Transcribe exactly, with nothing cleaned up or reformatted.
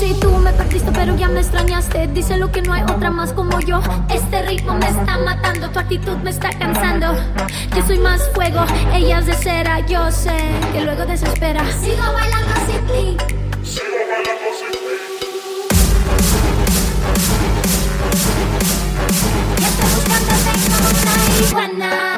Si tú me perdiste pero ya me extrañaste, díselo que no hay otra más como yo. Este ritmo me está matando, tu actitud me está cansando. Yo soy más fuego, ella es de cera. Yo sé que luego desespera. Sigo bailando sin ti. Sigo bailando sin ti. Y estoy buscándote como una iguana.